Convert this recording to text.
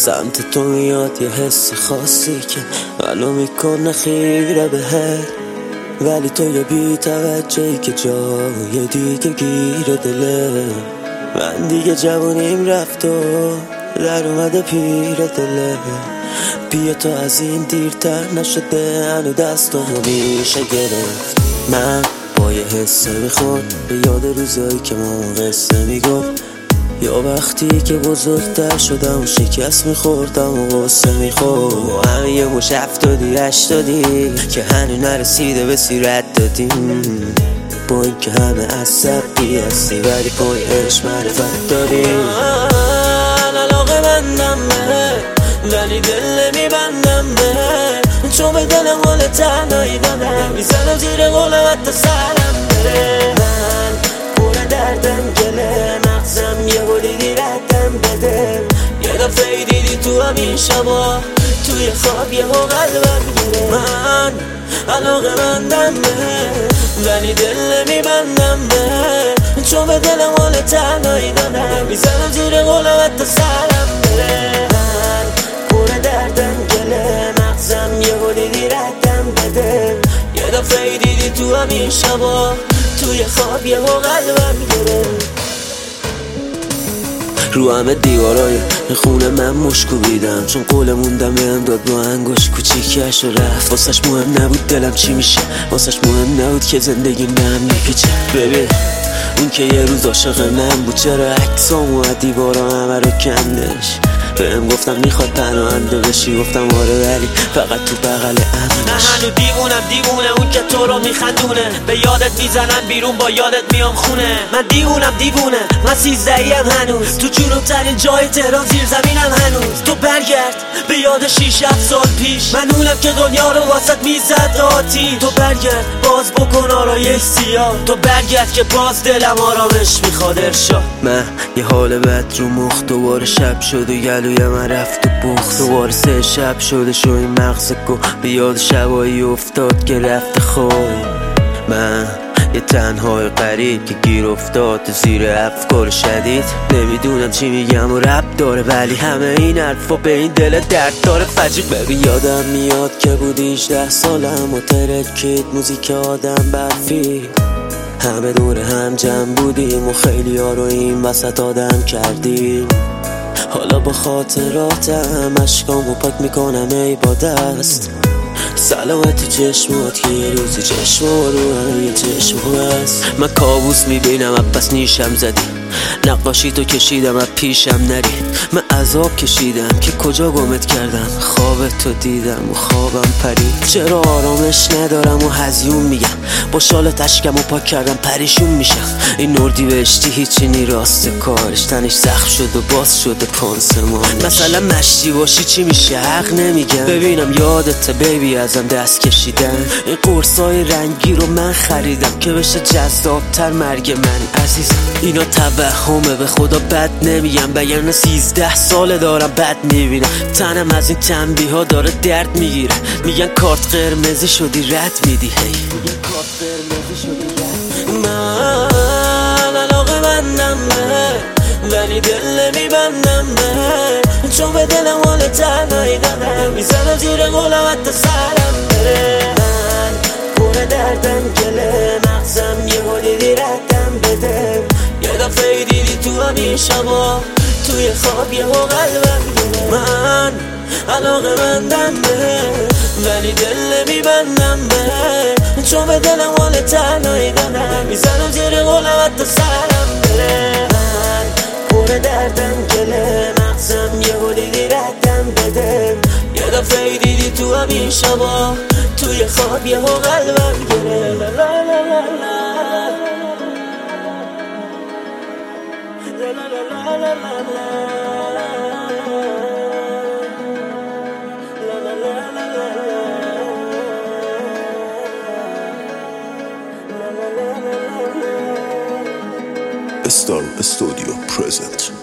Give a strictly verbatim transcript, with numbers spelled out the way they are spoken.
سمت تو میاد یه حس خاصی که ولو میکنه خیره بهت، ولی تو یه بی توجهی که جای دیگه گیره دله. من دیگه جوونیم رفت و در اومده پیر دله. بیا تو از این دیرتر نشده، هنو دستامو میشه گرفت. من با یه حسه میخورد به یاد روزایی که ما قصه میگفت، یا وقتی که بزرگتر شدم و شکست میخوردم و غصه میخورد. و همه یه مش هفتادی هشتادی که هنو نرسیده به سیرت دادیم، با این که همه عصبی هستی ولی پای عشق معرفت داریم. من علاقه بندم به ولی دل نمیبندم به، چون به دلم حال تنهایی دادم، میزنم زیر قولم حتی سرم بره. من پر دردم گله، مغزم یه بولیدی ردم بده. یه دفعه دیدی تو همین شبا توی خواب یه ها قلبم گیره. من علاقه بندم به ولی دل نمیبندم به، چون به دلم حال تنهایی دادم، میزنم زیر قولم حتی سرم بره. من پر دردم گله، مغزم یه بولیدی ردم بده. یه دفعه دیدی تو همین شبا توی خواب یه ها قلبم گیره. رو همه دیوارای خونه من مشکو بیدم، چون قول موندم بهم داد با انگوش کوچیکش و رفت. واسش مهم نبود دلم چی میشه، واسش مهم نبود که زندگی من میپیچه. ببین اون که یه روز عاشق من بود، چرا عکسامو از دیوارا همه رو کندش. بهم گفتم میخواد پناهنده بشی، گفتم آره ولی فقط تو بغل امنش. نه هنو دیوونم دیوونه اون که تو رو میخندونه، به یادت میزنم بیرون با یادت میام خونه. من دیوونم دیوونه من سیزدهیم هنوز، تو جنوب ترین جای تهران زیر زمینم هنوز. تو برگرد به یاد شیش هفت سال پیش، من اونم که دنیا رو واسط میزد آتی. تو برگرد باز بکن آرایش سیاه، تو برگرد که باز دلم آرامش میخواد ارشاد. من یه حال بد رو مخ، دوباره شب شد و گلوی من رفت و بخت. دوباره سه شب شده شو این مغز گو، به یاد شبایی افتاد که رفت خواب. من یه تنهای قریب که گیر افتاد زیر افکار شدید، نمیدونم چی میگم و رب داره، ولی همه این حرفا به این دل درد داره فجیب. ببین یادم میاد که بودی هجده سالم و ترکید موزیک آدم برفی، همه دور هم جمع بودیم و خیلی ها رو این وسط آدم کردیم. حالا با خاطراتم اشکامو پاک میکنم ای با دست، سلامت چشمات که یه روزی چشمو رو همه یه چشمو هست. من کابوس میبینم پس نیشم زدی، نقاشی تو کشیدم از پیشم نری. من عذاب کشیدم که کجا گمت کردم، خواب تو دیدم و خوابم پرید. چرا آرامش ندارم و هزیون میگم، با شال تشکم و پاک کردم پریشون میشم. این نوردی بهشتی هیچی نی راست کارش، تنش زخم شد و باز شده پانسمانش. مثلا مشتی باشی چی میشه حق نمیگم، ببینم یادت بیبی ازم دست کشیدن. این قرصای رنگی رو من خریدم که بشه جذابتر مرگ من عزیزم. اینا توهمه به خدا بد نمیگم، بگرنه سیزده ساله دارم بد میبینم. تنم از این تنبیه ها داره درد میگیره، میگن کارت قرمزی شدی رد میدی. هی میگن کارت قرمزی شدی رد. من علاقه بندم به ولی دل نمیبندم به، چون به دلم حال تنهایی دادم، میزنم زیر قولم حتی سرم بره. من پر دردم گله، مغزم یه بولیدی ردم بده. یه دفعه دیدی تو همین شبا توی خواب یه ها قلبم گیره. من علاقه بندم به ولی دل نمیبندم به، چون به دلم حال تنهایی دادم، میزنم زیر قولم حتی سرم بره. من پر دردم گله، مغزم یه بولیدی ردم بده. یه دفعه دیدی تو همین شبا توی خواب یه ها قلبم گیره. لا لا لا لا لا. Star Studio present.